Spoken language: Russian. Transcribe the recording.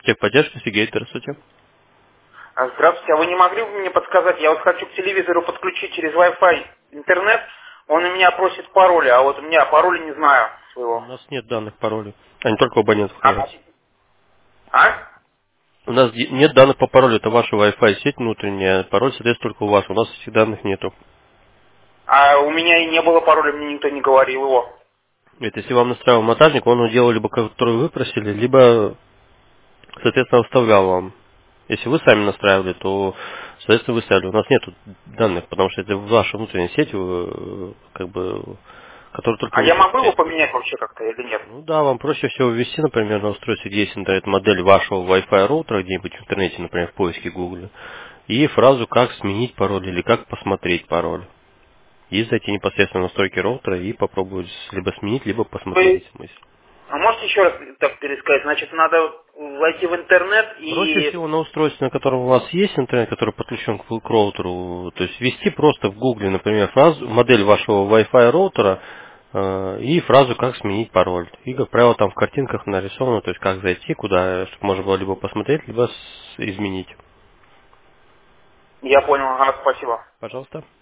Техподдержка, Сергей, здравствуйте. Здравствуйте, а вы не могли бы мне подсказать? Я вот хочу к телевизору подключить через Wi-Fi интернет. Он у меня просит пароля, а вот у меня пароля не знаю У своего. нас нет данных паролей. Они только у абонентов А? хранятся. А? У нас нет данных по паролю, это ваша Wi-Fi сеть внутренняя. Пароль, соответственно, только у вас. У нас этих данных нету. А у меня и не было пароля, мне никто не говорил его. Это если вам настраивал монтажник, он уделал либо который вы просили, либо, соответственно, оставлял вам. Если вы сами настраивали, то, соответственно, вы ставили. У нас нет данных, потому что это ваша внутренняя сеть, как бы, которую только А вы я могу его можете. поменять вообще как-то или нет? Ну да, вам проще всего ввести, например, на устройстве, где есть интернет-модель вашего Wi-Fi роутера, где-нибудь в интернете, например, в поиске Google, и фразу «как сменить пароль» или «как посмотреть пароль». И зайти непосредственно в настройки роутера и попробовать либо сменить, либо посмотреть Вы... эти мысли. А можете еще раз так пересказать? Значит, надо войти в интернет Проще и... всего на устройстве, на котором у вас есть интернет, который подключен к роутеру, то есть ввести просто в Гугле, например, фразу, модель вашего Wi-Fi роутера и фразу «как сменить пароль». И, как правило, там в картинках нарисовано, то есть как зайти, куда, чтобы можно было либо посмотреть, либо изменить. Я понял, ага, спасибо. Пожалуйста.